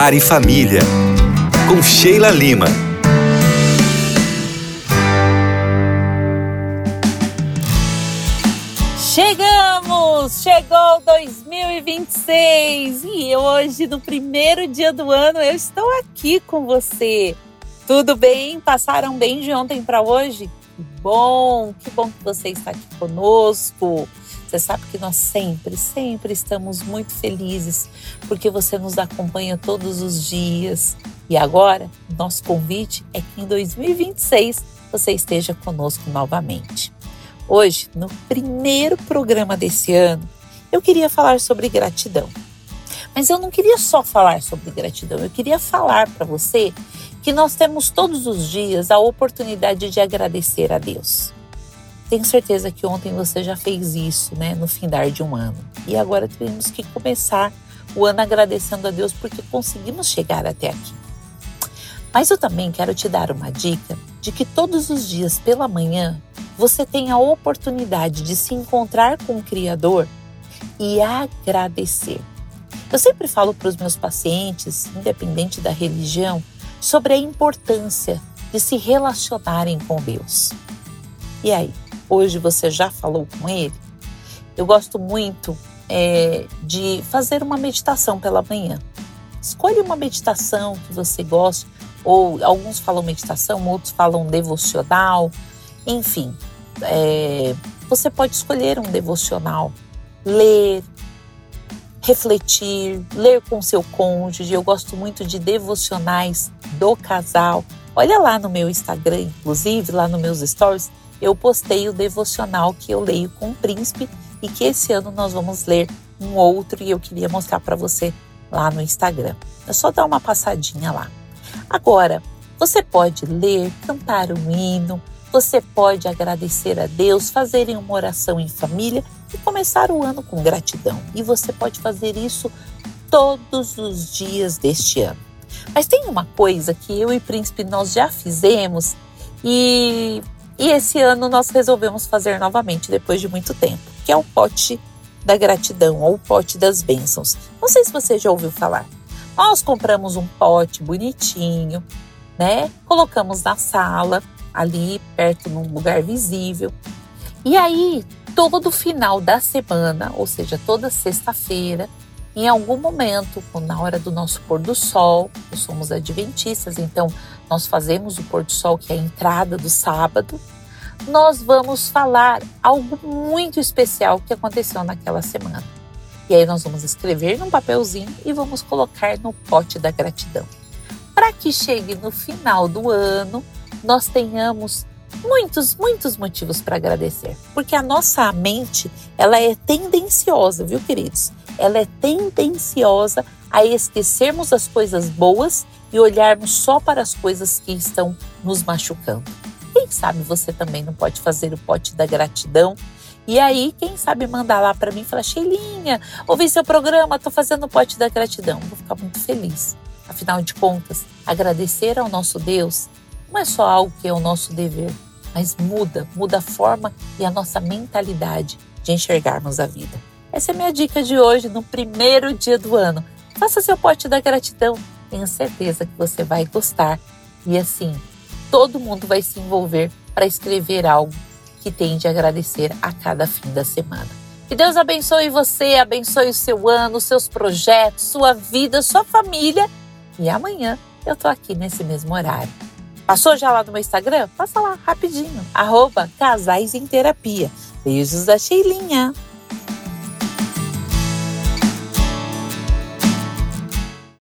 Lar e Família, com Sheila Lima. Chegou 2026 e hoje, no primeiro dia do ano, eu estou aqui com você. Tudo bem? Passaram bem de ontem para hoje? Que bom que você está aqui conosco. Você sabe que nós sempre estamos muito felizes porque você nos acompanha todos os dias. E agora, nosso convite é que em 2026 você esteja conosco novamente. Hoje, no primeiro programa desse ano, eu queria falar sobre gratidão. Mas eu não queria só falar sobre gratidão, eu queria falar para você que nós temos todos os dias a oportunidade de agradecer a Deus. Tenho certeza que ontem você já fez isso, né, no findar de um ano. E agora temos que começar o ano agradecendo a Deus porque conseguimos chegar até aqui. Mas eu também quero te dar uma dica de que todos os dias pela manhã você tem a oportunidade de se encontrar com o Criador e agradecer. Eu sempre falo para os meus pacientes, independente da religião, sobre a importância de se relacionarem com Deus. E aí, hoje você já falou com Ele? Eu gosto muito de fazer uma meditação pela manhã. Escolha uma meditação que você goste, ou alguns falam meditação, outros falam devocional, enfim. Você pode escolher um devocional, ler, refletir, ler com seu cônjuge. Eu gosto muito de devocionais do casal. Olha lá no meu Instagram, inclusive, lá nos meus stories, eu postei o devocional que eu leio com o príncipe e que esse ano nós vamos ler um outro e eu queria mostrar para você lá no Instagram. É só dar uma passadinha lá. Agora, você pode ler, cantar um hino, você pode agradecer a Deus, fazer uma oração em família e começar o ano com gratidão. E você pode fazer isso todos os dias deste ano. Mas tem uma coisa que eu e o príncipe nós já fizemos e esse ano nós resolvemos fazer novamente depois de muito tempo, que é o pote da gratidão ou o pote das bênçãos. Não sei se você já ouviu falar. Nós compramos um pote bonitinho, né? Colocamos na sala, ali perto num lugar visível. E aí, todo final da semana, ou seja, toda sexta-feira, em algum momento, na hora do nosso pôr do sol, nós somos adventistas, então nós fazemos o pôr do sol, que é a entrada do sábado, nós vamos falar algo muito especial que aconteceu naquela semana. E aí nós vamos escrever num papelzinho e vamos colocar no pote da gratidão. Para que chegue no final do ano, nós tenhamos muitos motivos para agradecer. Porque a nossa mente, ela é tendenciosa, viu, queridos? Ela é tendenciosa a esquecermos as coisas boas e olharmos só para as coisas que estão nos machucando. Quem sabe você também não pode fazer o pote da gratidão? E aí, quem sabe mandar lá para mim e falar: Sheilinha, ouvi seu programa, estou fazendo o pote da gratidão. Vou ficar muito feliz. Afinal de contas, agradecer ao nosso Deus não é só algo que é o nosso dever, mas muda a forma e a nossa mentalidade de enxergarmos a vida. Essa é a minha dica de hoje, no primeiro dia do ano. Faça seu pote da gratidão. Tenho certeza que você vai gostar. E assim, todo mundo vai se envolver para escrever algo que tem de agradecer a cada fim da semana. Que Deus abençoe você, abençoe o seu ano, seus projetos, sua vida, sua família. E amanhã eu tô aqui nesse mesmo horário. Passou já lá no meu Instagram? Passa lá rapidinho. @Casais em Terapia. Beijos da Sheilinha.